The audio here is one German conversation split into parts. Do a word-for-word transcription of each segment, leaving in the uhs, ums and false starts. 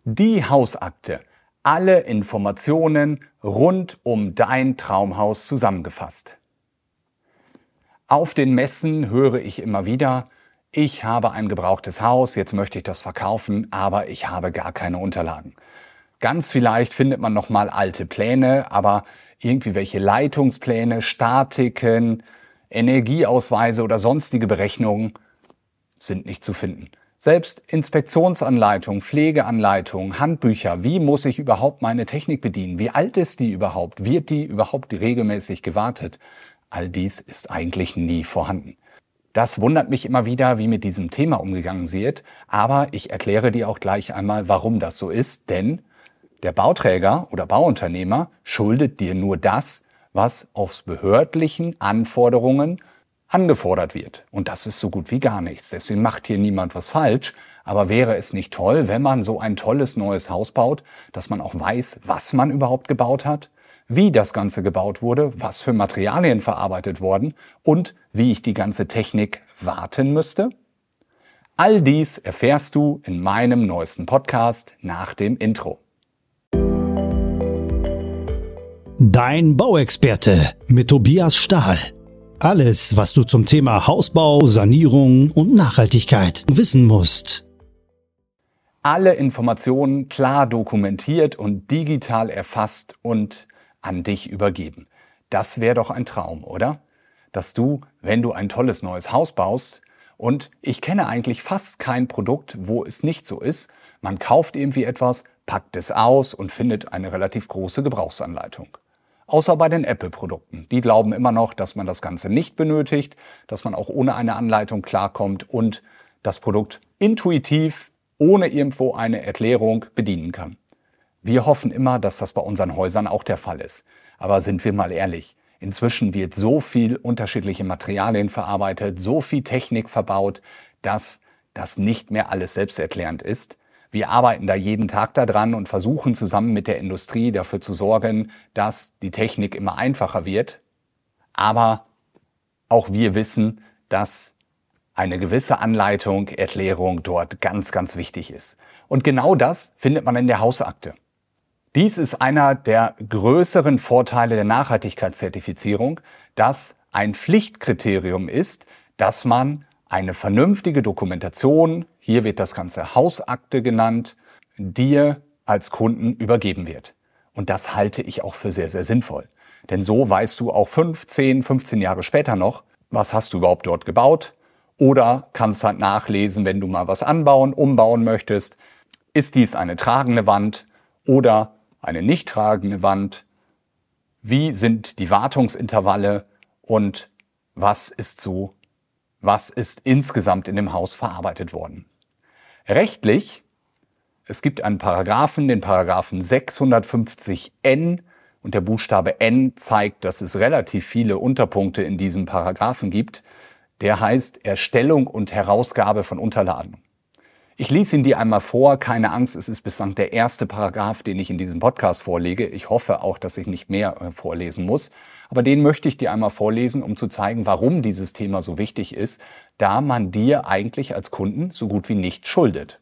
Die Hausakte. Alle Informationen rund um dein Traumhaus zusammengefasst. Auf den Messen höre ich immer wieder, ich habe ein gebrauchtes Haus, jetzt möchte ich das verkaufen, aber ich habe gar keine Unterlagen. Ganz vielleicht findet man noch mal alte Pläne, aber irgendwie welche Leitungspläne, Statiken, Energieausweise oder sonstige Berechnungen sind nicht zu finden. Selbst Inspektionsanleitungen, Pflegeanleitungen, Handbücher, wie muss ich überhaupt meine Technik bedienen? Wie alt ist die überhaupt? Wird die überhaupt regelmäßig gewartet? All dies ist eigentlich nie vorhanden. Das wundert mich immer wieder, wie mit diesem Thema umgegangen wird, aber ich erkläre dir auch gleich einmal, warum das so ist, denn der Bauträger oder Bauunternehmer schuldet dir nur das, was aus behördlichen Anforderungen angefordert wird. Und das ist so gut wie gar nichts. Deswegen macht hier niemand was falsch. Aber wäre es nicht toll, wenn man so ein tolles neues Haus baut, dass man auch weiß, was man überhaupt gebaut hat, wie das Ganze gebaut wurde, was für Materialien verarbeitet wurden und wie ich die ganze Technik warten müsste? All dies erfährst du in meinem neuesten Podcast nach dem Intro. Dein Bauexperte mit Tobias Stahl. Alles, was du zum Thema Hausbau, Sanierung und Nachhaltigkeit wissen musst. Alle Informationen klar dokumentiert und digital erfasst und an dich übergeben. Das wäre doch ein Traum, oder? Dass du, wenn du ein tolles neues Haus baust, und ich kenne eigentlich fast kein Produkt, wo es nicht so ist, man kauft irgendwie etwas, packt es aus und findet eine relativ große Gebrauchsanleitung. Außer bei den Apple-Produkten. Die glauben immer noch, dass man das Ganze nicht benötigt, dass man auch ohne eine Anleitung klarkommt und das Produkt intuitiv, ohne irgendwo eine Erklärung bedienen kann. Wir hoffen immer, dass das bei unseren Häusern auch der Fall ist. Aber sind wir mal ehrlich, inzwischen wird so viel unterschiedliche Materialien verarbeitet, so viel Technik verbaut, dass das nicht mehr alles selbsterklärend ist. Wir arbeiten da jeden Tag daran und versuchen zusammen mit der Industrie dafür zu sorgen, dass die Technik immer einfacher wird. Aber auch wir wissen, dass eine gewisse Anleitung, Erklärung dort ganz, ganz wichtig ist. Und genau das findet man in der Hausakte. Dies ist einer der größeren Vorteile der Nachhaltigkeitszertifizierung, dass ein Pflichtkriterium ist, dass man eine vernünftige Dokumentation, hier wird das Ganze Hausakte genannt, dir als Kunden übergeben wird. Und das halte ich auch für sehr, sehr sinnvoll. Denn so weißt du auch fünf, zehn, fünfzehn Jahre später noch, was hast du überhaupt dort gebaut? Oder kannst halt nachlesen, wenn du mal was anbauen, umbauen möchtest. Ist dies eine tragende Wand oder eine nicht tragende Wand? Wie sind die Wartungsintervalle und was ist so Was ist insgesamt in dem Haus verarbeitet worden? Rechtlich, es gibt einen Paragraphen, den Paragraphen sechshundertfünfzig N, und der Buchstabe N zeigt, dass es relativ viele Unterpunkte in diesem Paragraphen gibt. Der heißt Erstellung und Herausgabe von Unterlagen. Ich lese ihn dir einmal vor, keine Angst, es ist bislang der erste Paragraph, den ich in diesem Podcast vorlege. Ich hoffe auch, dass ich nicht mehr äh, vorlesen muss. Aber den möchte ich dir einmal vorlesen, um zu zeigen, warum dieses Thema so wichtig ist, da man dir eigentlich als Kunden so gut wie nicht schuldet.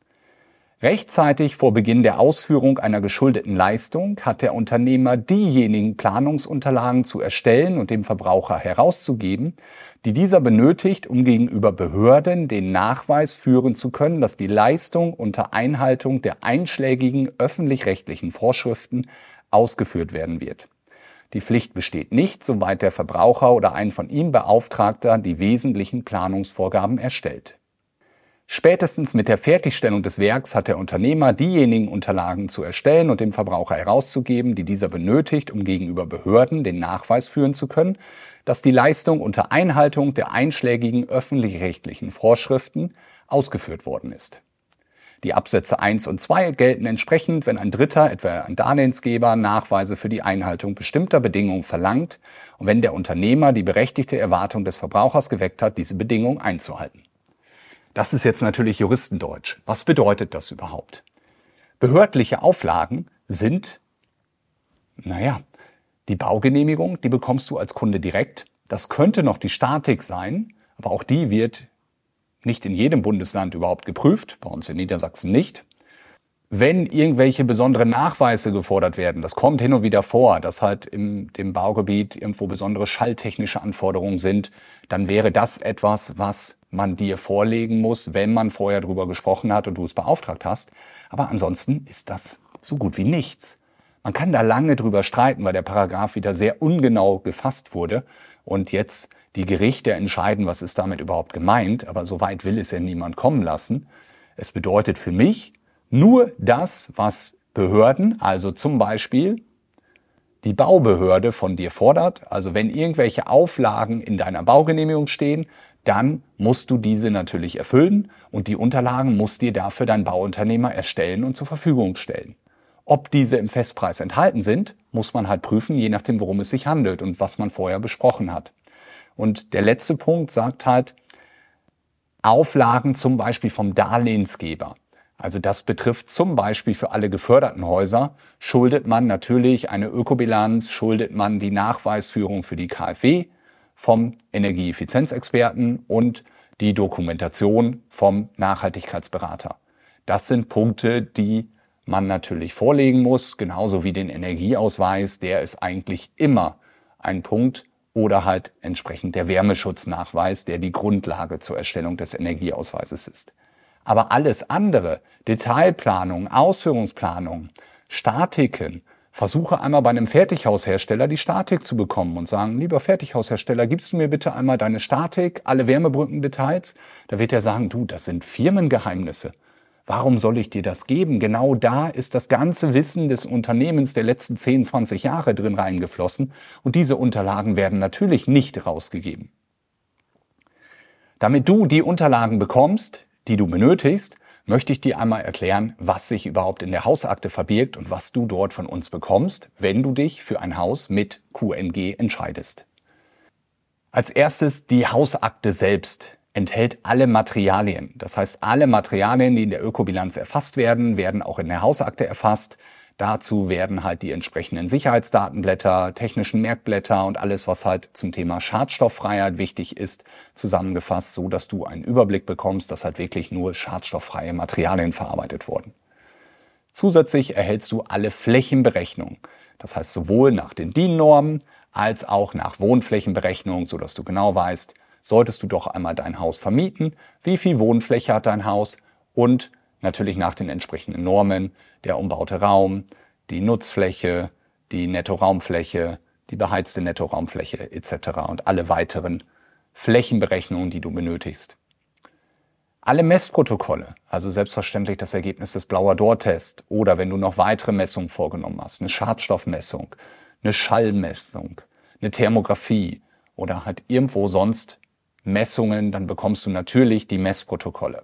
Rechtzeitig vor Beginn der Ausführung einer geschuldeten Leistung hat der Unternehmer diejenigen Planungsunterlagen zu erstellen und dem Verbraucher herauszugeben, die dieser benötigt, um gegenüber Behörden den Nachweis führen zu können, dass die Leistung unter Einhaltung der einschlägigen öffentlich-rechtlichen Vorschriften ausgeführt werden wird. Die Pflicht besteht nicht, soweit der Verbraucher oder ein von ihm Beauftragter die wesentlichen Planungsvorgaben erstellt. Spätestens mit der Fertigstellung des Werks hat der Unternehmer diejenigen Unterlagen zu erstellen und dem Verbraucher herauszugeben, die dieser benötigt, um gegenüber Behörden den Nachweis führen zu können, dass die Leistung unter Einhaltung der einschlägigen öffentlich-rechtlichen Vorschriften ausgeführt worden ist. Die Absätze eins und zwei gelten entsprechend, wenn ein Dritter, etwa ein Darlehensgeber, Nachweise für die Einhaltung bestimmter Bedingungen verlangt und wenn der Unternehmer die berechtigte Erwartung des Verbrauchers geweckt hat, diese Bedingungen einzuhalten. Das ist jetzt natürlich Juristendeutsch. Was bedeutet das überhaupt? Behördliche Auflagen sind, naja, die Baugenehmigung, die bekommst du als Kunde direkt. Das könnte noch die Statik sein, aber auch die wird nicht in jedem Bundesland überhaupt geprüft, bei uns in Niedersachsen nicht. Wenn irgendwelche besonderen Nachweise gefordert werden, das kommt hin und wieder vor, dass halt im dem Baugebiet irgendwo besondere schalltechnische Anforderungen sind, dann wäre das etwas, was man dir vorlegen muss, wenn man vorher drüber gesprochen hat und du es beauftragt hast. Aber ansonsten ist das so gut wie nichts. Man kann da lange drüber streiten, weil der Paragraph wieder sehr ungenau gefasst wurde und jetzt die Gerichte entscheiden, was ist damit überhaupt gemeint, aber so weit will es ja niemand kommen lassen. Es bedeutet für mich nur das, was Behörden, also zum Beispiel die Baubehörde von dir fordert. Also wenn irgendwelche Auflagen in deiner Baugenehmigung stehen, dann musst du diese natürlich erfüllen und die Unterlagen muss dir dafür dein Bauunternehmer erstellen und zur Verfügung stellen. Ob diese im Festpreis enthalten sind, muss man halt prüfen, je nachdem, worum es sich handelt und was man vorher besprochen hat. Und der letzte Punkt sagt halt, Auflagen zum Beispiel vom Darlehensgeber. Also das betrifft zum Beispiel für alle geförderten Häuser, schuldet man natürlich eine Ökobilanz, schuldet man die Nachweisführung für die K f W vom Energieeffizienzexperten und die Dokumentation vom Nachhaltigkeitsberater. Das sind Punkte, die man natürlich vorlegen muss, genauso wie den Energieausweis, der ist eigentlich immer ein Punkt, oder halt entsprechend der Wärmeschutznachweis, der die Grundlage zur Erstellung des Energieausweises ist. Aber alles andere, Detailplanung, Ausführungsplanung, Statiken, versuche einmal bei einem Fertighaushersteller die Statik zu bekommen und sagen, lieber Fertighaushersteller, gibst du mir bitte einmal deine Statik, alle Wärmebrückendetails? Da wird er sagen, du, das sind Firmengeheimnisse. Warum soll ich dir das geben? Genau da ist das ganze Wissen des Unternehmens der letzten zehn, zwanzig Jahre drin reingeflossen und diese Unterlagen werden natürlich nicht rausgegeben. Damit du die Unterlagen bekommst, die du benötigst, möchte ich dir einmal erklären, was sich überhaupt in der Hausakte verbirgt und was du dort von uns bekommst, wenn du dich für ein Haus mit Q N G entscheidest. Als erstes die Hausakte selbst enthält alle Materialien. Das heißt, alle Materialien, die in der Ökobilanz erfasst werden, werden auch in der Hausakte erfasst. Dazu werden halt die entsprechenden Sicherheitsdatenblätter, technischen Merkblätter und alles, was halt zum Thema Schadstofffreiheit wichtig ist, zusammengefasst, so dass du einen Überblick bekommst, dass halt wirklich nur schadstofffreie Materialien verarbeitet wurden. Zusätzlich erhältst du alle Flächenberechnungen. Das heißt, sowohl nach den D I N-Normen als auch nach Wohnflächenberechnung, so dass du genau weißt, solltest du doch einmal dein Haus vermieten, wie viel Wohnfläche hat dein Haus und natürlich nach den entsprechenden Normen, der umbaute Raum, die Nutzfläche, die Nettoraumfläche, die beheizte Nettoraumfläche et cetera und alle weiteren Flächenberechnungen, die du benötigst. Alle Messprotokolle, also selbstverständlich das Ergebnis des Blauer-Door-Tests oder wenn du noch weitere Messungen vorgenommen hast, eine Schadstoffmessung, eine Schallmessung, eine Thermographie oder halt irgendwo sonst Messungen, dann bekommst du natürlich die Messprotokolle.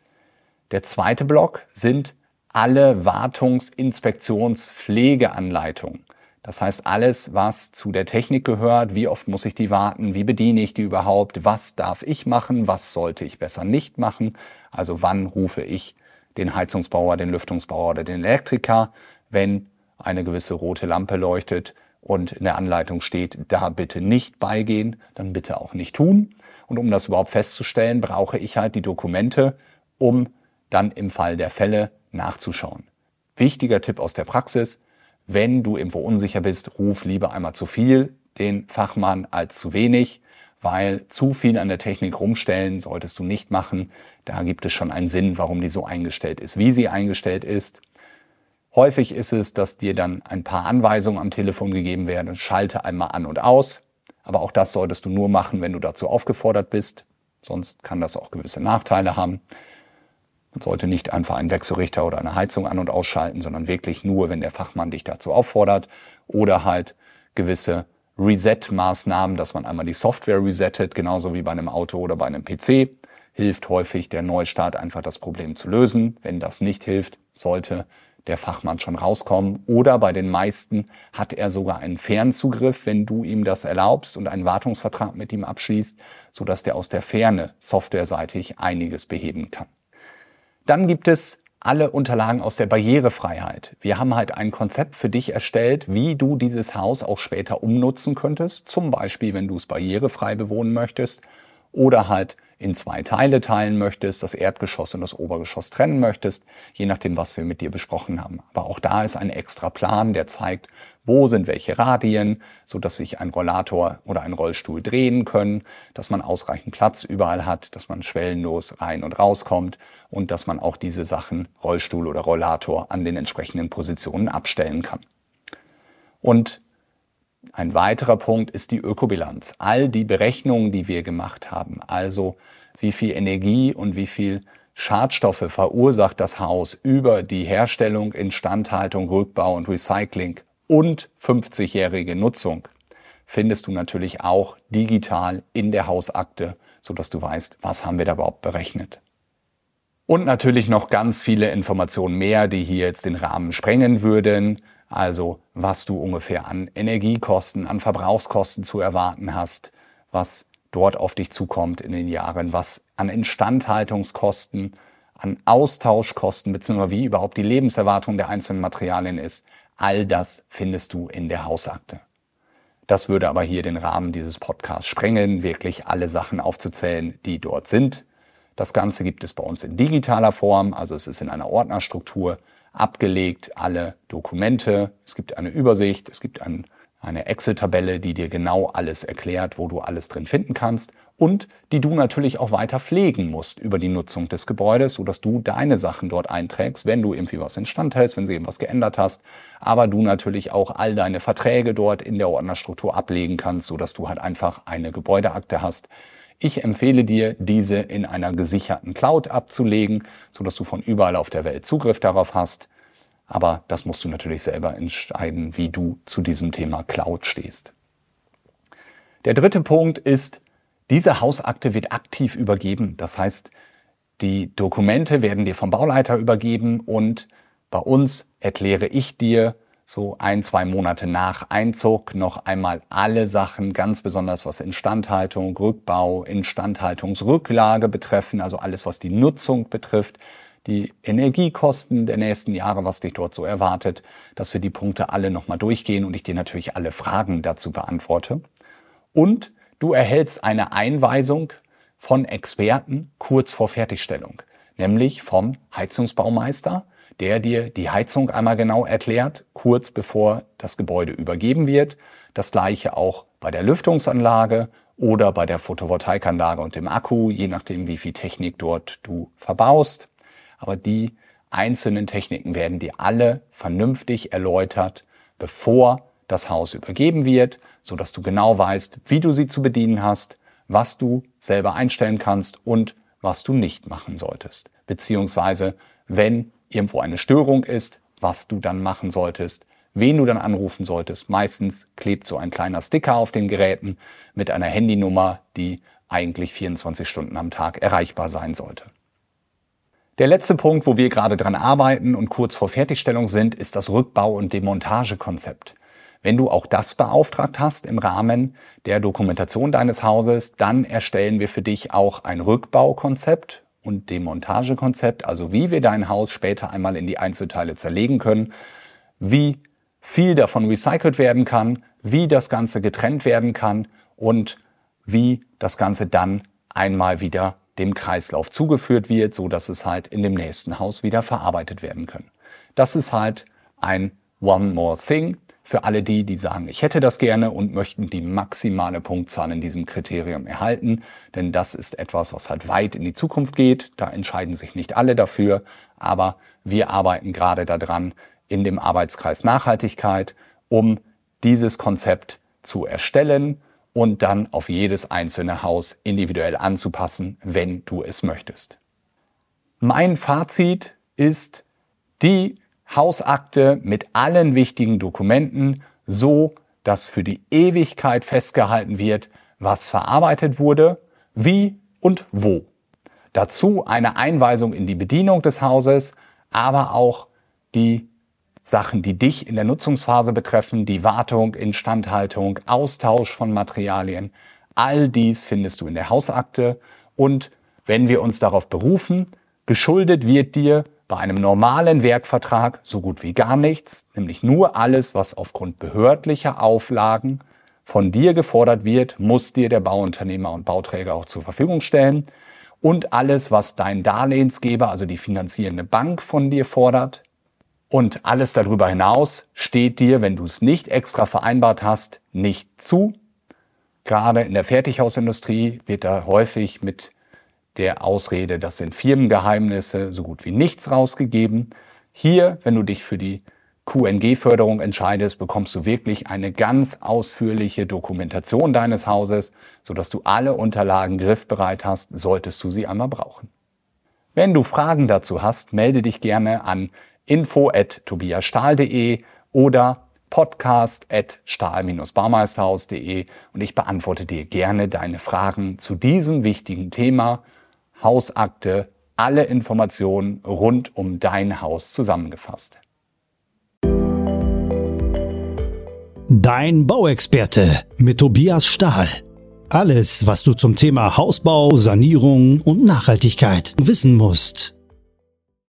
Der zweite Block sind alle Wartungs-, Inspektions-, Pflegeanleitungen. Das heißt alles, was zu der Technik gehört, wie oft muss ich die warten, wie bediene ich die überhaupt, was darf ich machen, was sollte ich besser nicht machen, also wann rufe ich den Heizungsbauer, den Lüftungsbauer oder den Elektriker, wenn eine gewisse rote Lampe leuchtet und in der Anleitung steht, da bitte nicht beigehen, dann bitte auch nicht tun. Und um das überhaupt festzustellen, brauche ich halt die Dokumente, um dann im Fall der Fälle nachzuschauen. Wichtiger Tipp aus der Praxis, wenn du irgendwo unsicher bist, ruf lieber einmal zu viel den Fachmann als zu wenig, weil zu viel an der Technik rumstellen solltest du nicht machen. Da gibt es schon einen Sinn, warum die so eingestellt ist, wie sie eingestellt ist. Häufig ist es, dass dir dann ein paar Anweisungen am Telefon gegeben werden, schalte einmal an und aus. Aber auch das solltest du nur machen, wenn du dazu aufgefordert bist. Sonst kann das auch gewisse Nachteile haben. Man sollte nicht einfach einen Wechselrichter oder eine Heizung an- und ausschalten, sondern wirklich nur, wenn der Fachmann dich dazu auffordert. Oder halt gewisse Reset-Maßnahmen, dass man einmal die Software resettet, genauso wie bei einem Auto oder bei einem P C. Hilft häufig der Neustart einfach das Problem zu lösen. Wenn das nicht hilft, sollte der Fachmann schon rauskommen. Oder bei den meisten hat er sogar einen Fernzugriff, wenn du ihm das erlaubst und einen Wartungsvertrag mit ihm abschließt, sodass der aus der Ferne softwareseitig einiges beheben kann. Dann gibt es alle Unterlagen aus der Barrierefreiheit. Wir haben halt ein Konzept für dich erstellt, wie du dieses Haus auch später umnutzen könntest. Zum Beispiel, wenn du es barrierefrei bewohnen möchtest oder halt in zwei Teile teilen möchtest, das Erdgeschoss und das Obergeschoss trennen möchtest, je nachdem, was wir mit dir besprochen haben. Aber auch da ist ein extra Plan, der zeigt, wo sind welche Radien, sodass sich ein Rollator oder ein Rollstuhl drehen können, dass man ausreichend Platz überall hat, dass man schwellenlos rein und rauskommt und dass man auch diese Sachen, Rollstuhl oder Rollator, an den entsprechenden Positionen abstellen kann. Und ein weiterer Punkt ist die Ökobilanz. All die Berechnungen, die wir gemacht haben, also wie viel Energie und wie viel Schadstoffe verursacht das Haus über die Herstellung, Instandhaltung, Rückbau und Recycling und fünfzigjährige Nutzung, findest du natürlich auch digital in der Hausakte, sodass du weißt, was haben wir da überhaupt berechnet. Und natürlich noch ganz viele Informationen mehr, die hier jetzt den Rahmen sprengen würden. Also was du ungefähr an Energiekosten, an Verbrauchskosten zu erwarten hast, was dort auf dich zukommt in den Jahren, was an Instandhaltungskosten, an Austauschkosten bzw. wie überhaupt die Lebenserwartung der einzelnen Materialien ist. All das findest du in der Hausakte. Das würde aber hier den Rahmen dieses Podcasts sprengen, wirklich alle Sachen aufzuzählen, die dort sind. Das Ganze gibt es bei uns in digitaler Form, also es ist in einer Ordnerstruktur abgelegt, alle Dokumente. Es gibt eine Übersicht, es gibt ein, eine Excel-Tabelle, die dir genau alles erklärt, wo du alles drin finden kannst und die du natürlich auch weiter pflegen musst über die Nutzung des Gebäudes, sodass du deine Sachen dort einträgst, wenn du irgendwie was instand hältst, wenn sie eben was geändert hast, aber du natürlich auch all deine Verträge dort in der Ordnerstruktur ablegen kannst, sodass du halt einfach eine Gebäudeakte hast. Ich empfehle dir, diese in einer gesicherten Cloud abzulegen, sodass du von überall auf der Welt Zugriff darauf hast. Aber das musst du natürlich selber entscheiden, wie du zu diesem Thema Cloud stehst. Der dritte Punkt ist, diese Hausakte wird aktiv übergeben. Das heißt, die Dokumente werden dir vom Bauleiter übergeben und bei uns erkläre ich dir so ein, zwei Monate nach Einzug noch einmal alle Sachen, ganz besonders was Instandhaltung, Rückbau, Instandhaltungsrücklage betreffen, also alles, was die Nutzung betrifft, die Energiekosten der nächsten Jahre, was dich dort so erwartet, dass wir die Punkte alle nochmal durchgehen und ich dir natürlich alle Fragen dazu beantworte. Und du erhältst eine Einweisung von Experten kurz vor Fertigstellung, nämlich vom Heizungsbaumeister, der dir die Heizung einmal genau erklärt, kurz bevor das Gebäude übergeben wird. Das gleiche auch bei der Lüftungsanlage oder bei der Photovoltaikanlage und dem Akku, je nachdem, wie viel Technik dort du verbaust. Aber die einzelnen Techniken werden dir alle vernünftig erläutert, bevor das Haus übergeben wird, sodass du genau weißt, wie du sie zu bedienen hast, was du selber einstellen kannst und was du nicht machen solltest. Beziehungsweise, wenn irgendwo eine Störung ist, was du dann machen solltest, wen du dann anrufen solltest. Meistens klebt so ein kleiner Sticker auf den Geräten mit einer Handynummer, die eigentlich vierundzwanzig Stunden am Tag erreichbar sein sollte. Der letzte Punkt, wo wir gerade dran arbeiten und kurz vor Fertigstellung sind, ist das Rückbau- und Demontagekonzept. Wenn du auch das beauftragt hast im Rahmen der Dokumentation deines Hauses, dann erstellen wir für dich auch ein Rückbaukonzept und Demontagekonzept, also wie wir dein Haus später einmal in die Einzelteile zerlegen können, wie viel davon recycelt werden kann, wie das Ganze getrennt werden kann und wie das Ganze dann einmal wieder dem Kreislauf zugeführt wird, so dass es halt in dem nächsten Haus wieder verarbeitet werden kann. Das ist halt ein One More Thing für alle die, die sagen, ich hätte das gerne und möchten die maximale Punktzahl in diesem Kriterium erhalten, denn das ist etwas, was halt weit in die Zukunft geht. Da entscheiden sich nicht alle dafür, aber wir arbeiten gerade daran in dem Arbeitskreis Nachhaltigkeit, um dieses Konzept zu erstellen und dann auf jedes einzelne Haus individuell anzupassen, wenn du es möchtest. Mein Fazit ist, die Hausakte mit allen wichtigen Dokumenten, so dass für die Ewigkeit festgehalten wird, was verarbeitet wurde, wie und wo. Dazu eine Einweisung in die Bedienung des Hauses, aber auch die Sachen, die dich in der Nutzungsphase betreffen, die Wartung, Instandhaltung, Austausch von Materialien. All dies findest du in der Hausakte und wenn wir uns darauf berufen, geschuldet wird dir bei einem normalen Werkvertrag so gut wie gar nichts, nämlich nur alles, was aufgrund behördlicher Auflagen von dir gefordert wird, muss dir der Bauunternehmer und Bauträger auch zur Verfügung stellen. und alles, was dein Darlehensgeber, also die finanzierende Bank, von dir fordert. Und alles darüber hinaus steht dir, wenn du es nicht extra vereinbart hast, nicht zu. Gerade in der Fertighausindustrie wird da häufig mit der Ausrede, das sind Firmengeheimnisse, so gut wie nichts rausgegeben. Hier, wenn du dich für die Q N G-Förderung entscheidest, bekommst du wirklich eine ganz ausführliche Dokumentation deines Hauses, sodass du alle Unterlagen griffbereit hast, solltest du sie einmal brauchen. Wenn du Fragen dazu hast, melde dich gerne an info at tobias stahl punkt de oder podcast at stahl Bindestrich baumeisterhaus punkt de und ich beantworte dir gerne deine Fragen zu diesem wichtigen Thema Hausakte, alle Informationen rund um dein Haus zusammengefasst. Dein Bauexperte mit Tobias Stahl. Alles, was du zum Thema Hausbau, Sanierung und Nachhaltigkeit wissen musst.